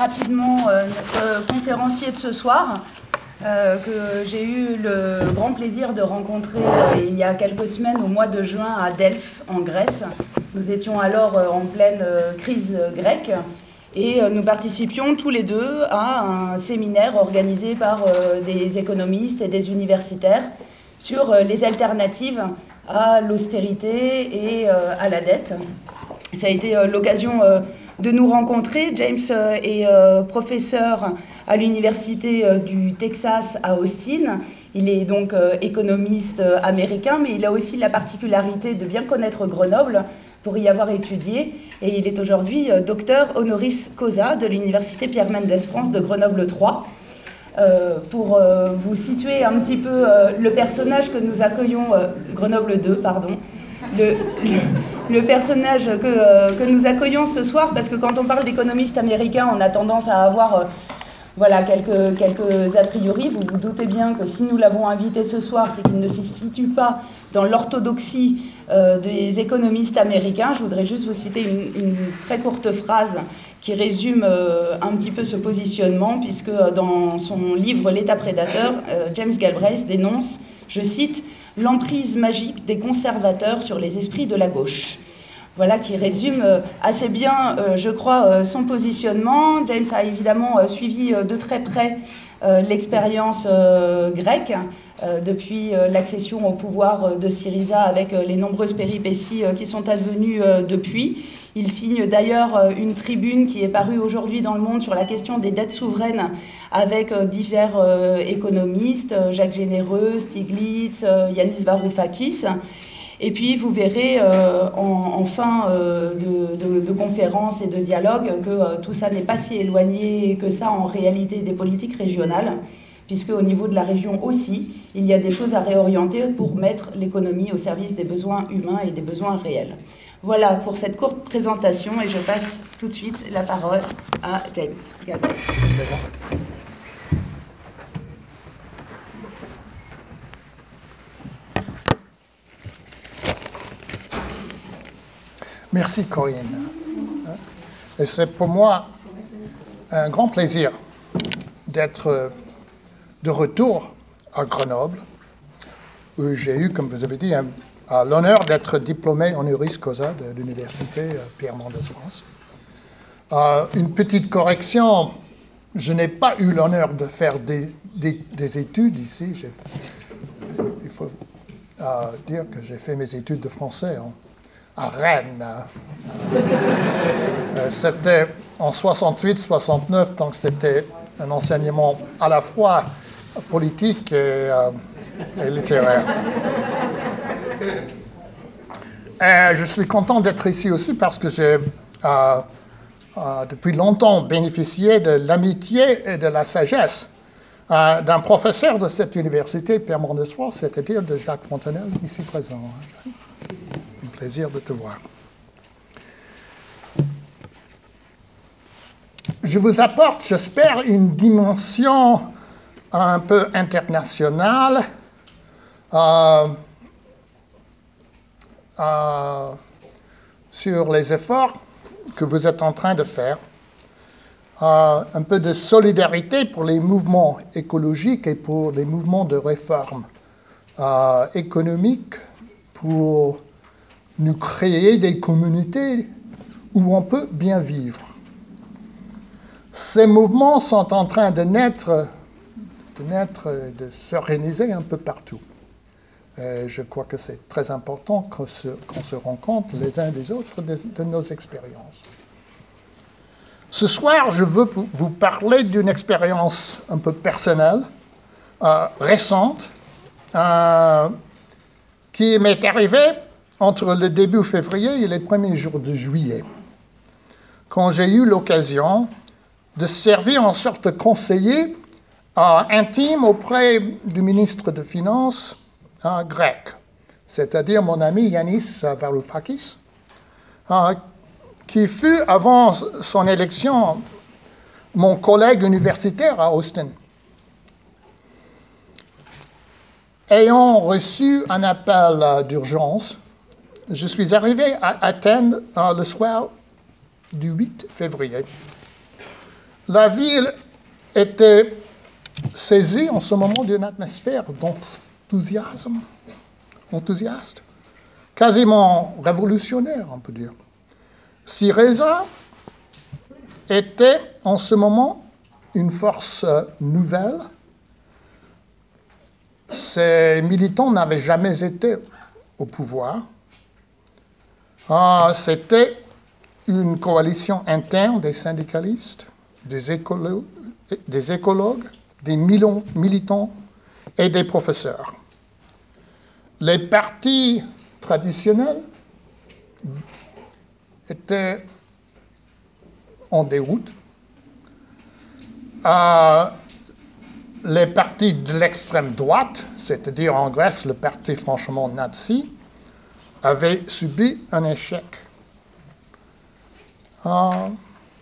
rapidement notre conférencier de ce soir, que j'ai eu le grand plaisir de rencontrer il y a quelques semaines, au mois de juin, à Delphes, en Grèce. Nous étions alors en pleine crise grecque et nous participions tous les deux à un séminaire organisé par des économistes et des universitaires sur les alternatives à l'austérité et à la dette. Ça a été l'occasion de nous rencontrer. James est professeur à l'université du Texas à Austin. Il est donc économiste américain, mais il a aussi la particularité de bien connaître Grenoble pour y avoir étudié. Et il est aujourd'hui docteur honoris causa de l'université Pierre Mendès France de Grenoble 3. Pour vous situer un petit peu le personnage que nous accueillons, Grenoble 2, pardon, le personnage que nous accueillons ce soir, parce que quand on parle d'économistes américains, on a tendance à avoir quelques a priori. Vous vous doutez bien que si nous l'avons invité ce soir, c'est qu'il ne se situe pas dans l'orthodoxie des économistes américains. Je voudrais juste vous citer une très courte phrase qui résume un petit peu ce positionnement, puisque dans son livre « L'État prédateur », James Galbraith dénonce, je cite, « l'emprise magique des conservateurs sur les esprits de la gauche ». Voilà qui résume assez bien, je crois, son positionnement. James a évidemment suivi de très près l'expérience grecque depuis l'accession au pouvoir de Syriza avec les nombreuses péripéties qui sont advenues depuis. Il signe d'ailleurs une tribune qui est parue aujourd'hui dans Le Monde sur la question des dettes souveraines avec divers économistes, Jacques Généreux, Stiglitz, Yanis Varoufakis. Et puis, vous verrez en fin de conférences et de dialogues que tout ça n'est pas si éloigné que ça en réalité des politiques régionales, puisque au niveau de la région aussi, il y a des choses à réorienter pour mettre l'économie au service des besoins humains et des besoins réels. Voilà pour cette courte présentation et je passe tout de suite la parole à James Galbraith. Merci Corinne. Et c'est pour moi un grand plaisir d'être de retour à Grenoble, où j'ai eu, comme vous avez dit, l'honneur d'être diplômé honoris causa de l'université Pierre Mendès France. Une petite correction, je n'ai pas eu l'honneur de faire des études ici. Il faut dire que j'ai fait mes études de français à Rennes. C'était en 68-69, donc c'était un enseignement à la fois politique et littéraire. Et je suis content d'être ici aussi parce que j'ai depuis longtemps bénéficié de l'amitié et de la sagesse d'un professeur de cette université, Pierre Mendès France, c'est-à-dire de Jacques Fontenelle, ici présent. Un plaisir de te voir. Je vous apporte, j'espère, une dimension un peu internationale sur les efforts que vous êtes en train de faire, un peu de solidarité pour les mouvements écologiques et pour les mouvements de réforme économique, pour nous créer des communautés où on peut bien vivre. Ces mouvements sont en train de naître, de s'organiser un peu partout. Je crois que c'est très important qu'on se rende compte les uns des autres de nos expériences. Ce soir, je veux vous parler d'une expérience un peu personnelle, récente, qui m'est arrivée entre le début février et les premiers jours de juillet, quand j'ai eu l'occasion de servir en sorte de conseiller intime auprès du ministre des Finances grec, c'est-à-dire mon ami Yanis Varoufakis, qui fut, avant son élection, mon collègue universitaire à Austin. Ayant reçu un appel d'urgence, je suis arrivé à Athènes le soir du 8 février. La ville était saisie en ce moment d'une atmosphère d'enthousiasme, enthousiaste, quasiment révolutionnaire, on peut dire. Syriza était en ce moment une force nouvelle. Ces militants n'avaient jamais été au pouvoir. C'était une coalition interne des syndicalistes, des écologues, des militants et des professeurs. Les partis traditionnels étaient en déroute. Les partis de l'extrême droite, c'est-à-dire en Grèce le parti franchement nazi, avaient subi un échec. Alors,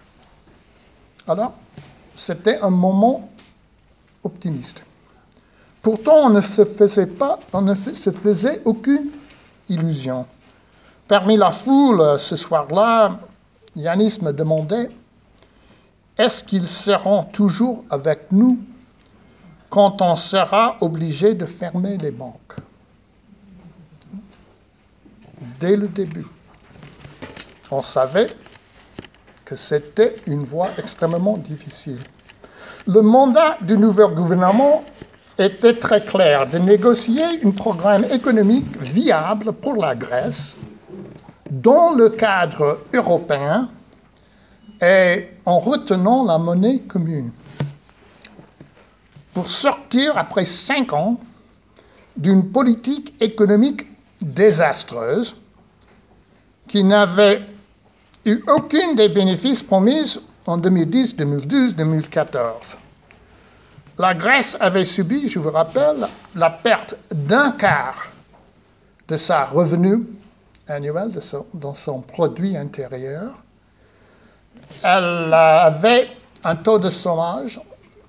c'était un moment optimiste. Pourtant, on ne se faisait aucune illusion. Parmi la foule, ce soir-là, Yanis me demandait « Est-ce qu'ils seront toujours avec nous quand on sera obligé de fermer les banques ?» Dès le début, on savait que c'était une voie extrêmement difficile. Le mandat du nouveau gouvernement était très clair, de négocier un programme économique viable pour la Grèce dans le cadre européen et en retenant la monnaie commune. Pour sortir, après 5 ans, d'une politique économique désastreuse qui n'avait eu aucun des bénéfices promis en 2010, 2012, 2014. La Grèce avait subi, je vous rappelle, la perte d'un quart de sa revenu annuel, dans son produit intérieur. Elle avait un taux de chômage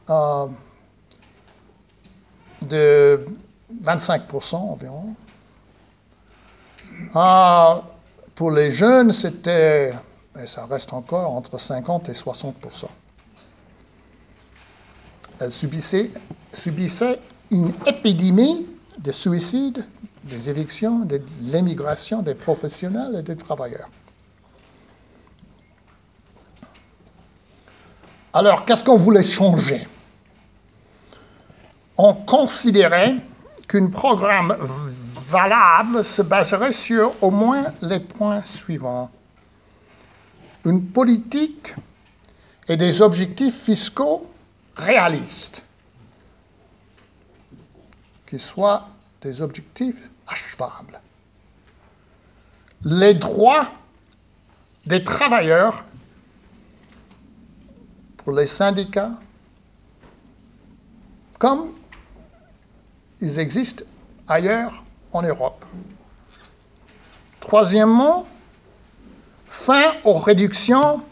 de 25% environ. Pour les jeunes, c'était, et ça reste encore, entre 50 et 60%. Elle subissait une épidémie de suicides, des évictions, de l'émigration des professionnels et des travailleurs. Alors, qu'est-ce qu'on voulait changer? On considérait qu'un programme valable se baserait sur au moins les points suivants. Une politique et des objectifs fiscaux réalistes, qui soient des objectifs achevables. Les droits des travailleurs pour les syndicats, comme ils existent ailleurs en Europe. Troisièmement, fin aux réductions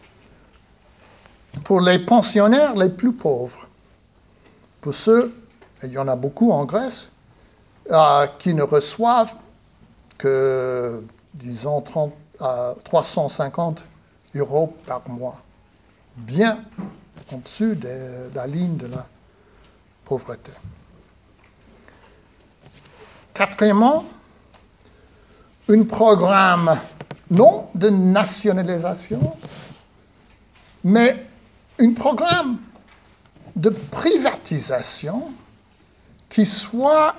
pour les pensionnaires les plus pauvres. Pour ceux, et il y en a beaucoup en Grèce, qui ne reçoivent que, disons, 350 € par mois, bien au-dessus de la ligne de la pauvreté. Quatrièmement, un programme non de nationalisation, mais un programme de privatisation qui soit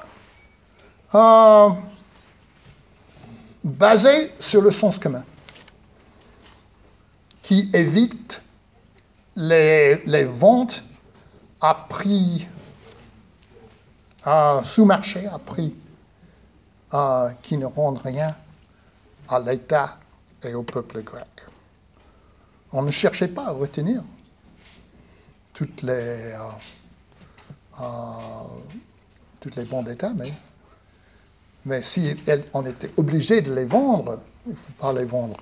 basé sur le sens commun, qui évite les ventes à prix sous marché, à prix qui ne rendent rien à l'État et au peuple grec. On ne cherchait pas à retenir toutes les bons d'État, mais si on était obligé de les vendre, il ne faut pas les vendre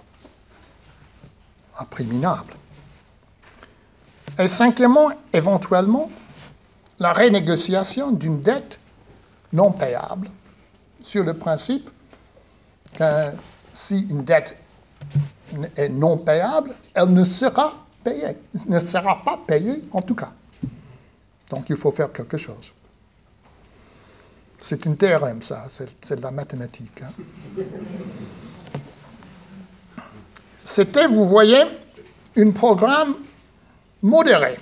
à prix minable. Et cinquièmement, éventuellement, la renégociation d'une dette non payable, sur le principe que si une dette est non payable, elle ne sera payé, ne sera pas payé en tout cas. Donc il faut faire quelque chose. C'est un théorème, ça, c'est de la mathématique. Hein. C'était, vous voyez, un programme modéré,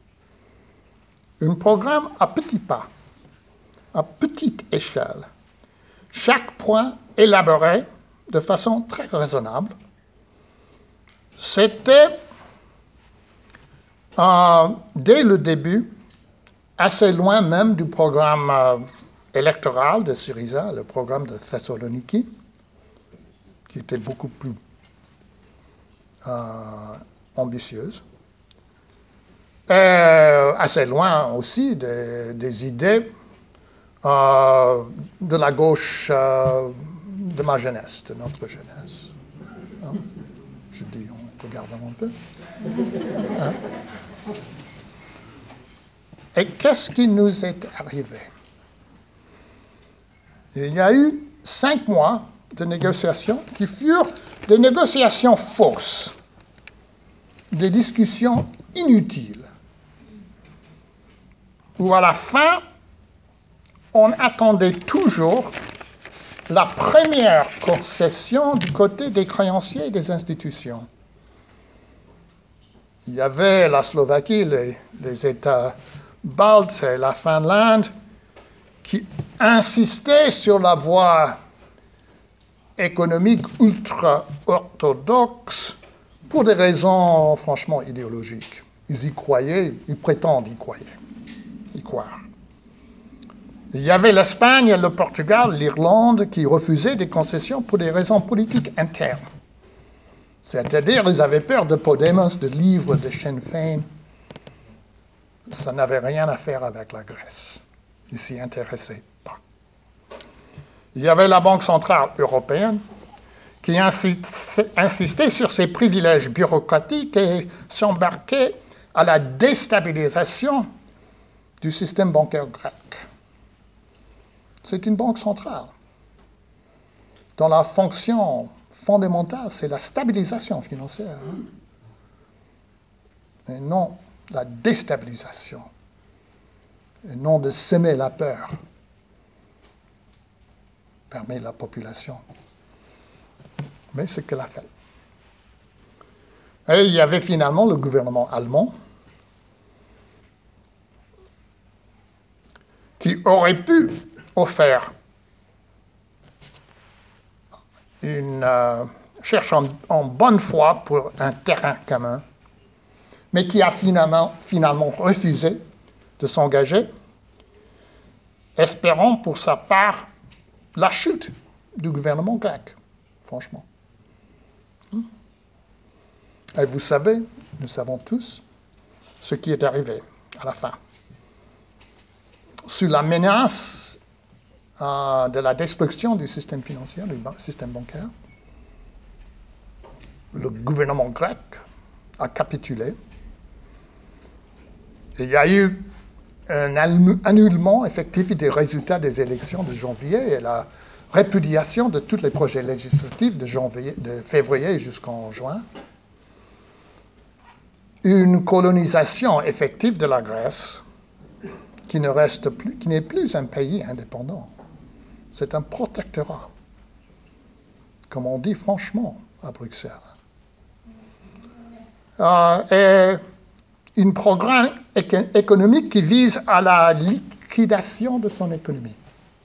un programme à petits pas, à petite échelle. Chaque point élaboré de façon très raisonnable. C'était, dès le début, assez loin même du programme électoral de Syriza, le programme de Thessaloniki, qui était beaucoup plus ambitieuse. Et assez loin aussi des idées de la gauche de ma jeunesse, de notre jeunesse. Hein? Je dis en regardant un peu. Hein? Et qu'est-ce qui nous est arrivé? Il y a eu 5 mois de négociations qui furent des négociations fausses, des discussions inutiles, où à la fin, on attendait toujours la première concession du côté des créanciers et des institutions. Il y avait la Slovaquie, les États baltes et la Finlande qui insistaient sur la voie économique ultra-orthodoxe pour des raisons franchement idéologiques. Ils y croyaient, ils prétendent y croire. Il y avait l'Espagne, le Portugal, l'Irlande qui refusaient des concessions pour des raisons politiques internes. C'est-à-dire, ils avaient peur de Podemos, de Livre, de Sinn Féin. Ça n'avait rien à faire avec la Grèce. Ils ne s'y intéressaient pas. Il y avait la Banque centrale européenne qui insistait sur ses privilèges bureaucratiques et s'embarquait à la déstabilisation du système bancaire grec. C'est une banque centrale dont la fonction fondamentale, c'est la stabilisation financière, hein, et non la déstabilisation, et non de semer la peur parmi la population. Mais c'est ce qu'elle a fait. Et il y avait finalement le gouvernement allemand qui aurait pu offrir cherche en bonne foi pour un terrain commun, mais qui a finalement refusé de s'engager, espérant pour sa part la chute du gouvernement grec, franchement. Et vous savez, nous savons tous, ce qui est arrivé à la fin. Sous la menace de la destruction du système financier, du système bancaire, le gouvernement grec a capitulé. Il y a eu un annulement effectif des résultats des élections de janvier et la répudiation de tous les projets législatifs de février jusqu'en juin. Une colonisation effective de la Grèce qui n'est plus un pays indépendant. C'est un protectorat, comme on dit franchement à Bruxelles. Et un programme économique qui vise à la liquidation de son économie.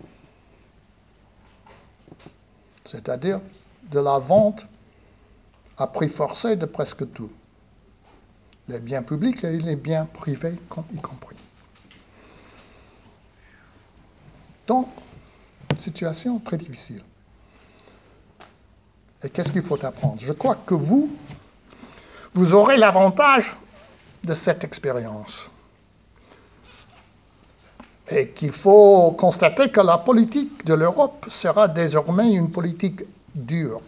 C'est-à-dire de la vente à prix forcé de presque tout. Les biens publics et les biens privés y compris. Donc, situation très difficile. Et qu'est-ce qu'il faut apprendre? Je crois que vous aurez l'avantage de cette expérience. Et qu'il faut constater que la politique de l'Europe sera désormais une politique dure.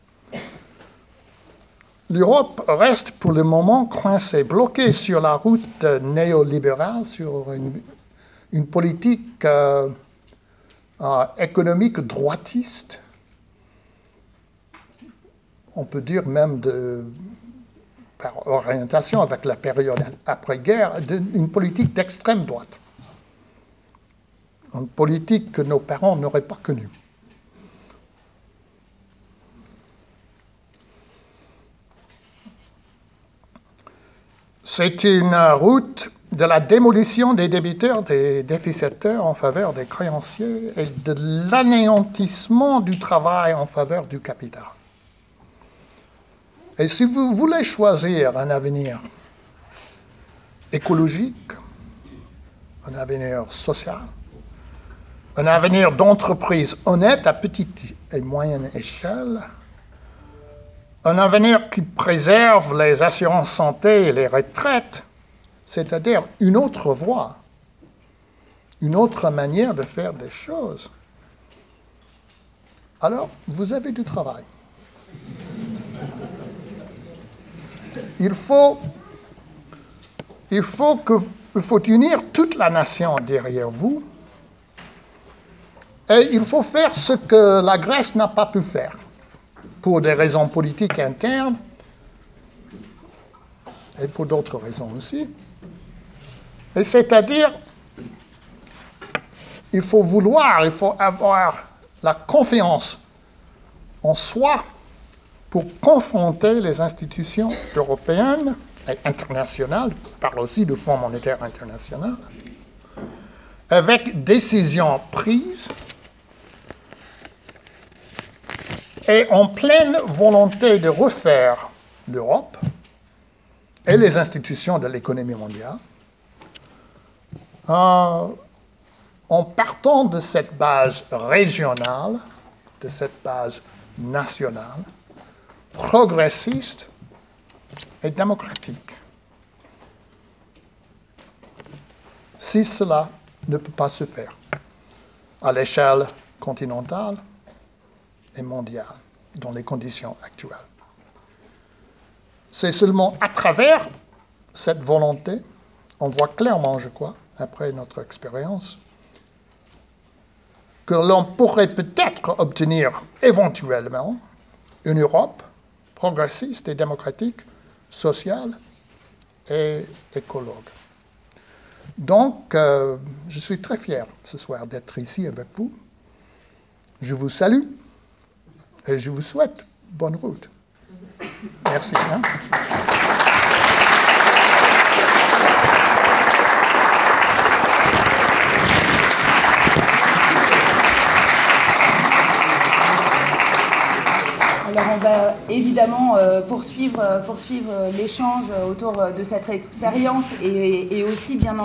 L'Europe reste pour le moment coincée, bloquée sur la route néolibérale, sur une politique économique droitiste, on peut dire même par orientation avec la période après-guerre, une politique d'extrême droite. Une politique que nos parents n'auraient pas connue. C'est une route de la démolition des débiteurs, des déficitaires en faveur des créanciers et de l'anéantissement du travail en faveur du capital. Et si vous voulez choisir un avenir écologique, un avenir social, un avenir d'entreprise honnête à petite et moyenne échelle, un avenir qui préserve les assurances santé et les retraites, c'est-à-dire une autre voie, une autre manière de faire des choses, alors vous avez du travail. Il faut unir toute la nation derrière vous et il faut faire ce que la Grèce n'a pas pu faire pour des raisons politiques internes et pour d'autres raisons aussi. Et c'est-à-dire, il faut avoir la confiance en soi pour confronter les institutions européennes et internationales, je parle aussi du Fonds monétaire international, avec décisions prises et en pleine volonté de refaire l'Europe et les institutions de l'économie mondiale, en partant de cette base régionale, de cette base nationale, progressiste et démocratique. Si cela ne peut pas se faire à l'échelle continentale et mondiale, dans les conditions actuelles. C'est seulement à travers cette volonté, on voit clairement, je crois, après notre expérience, que l'on pourrait peut-être obtenir éventuellement une Europe progressiste et démocratique, sociale et écologue. Donc, je suis très fier ce soir d'être ici avec vous. Je vous salue et je vous souhaite bonne route. Merci. Alors on va évidemment poursuivre l'échange autour de cette expérience et aussi bien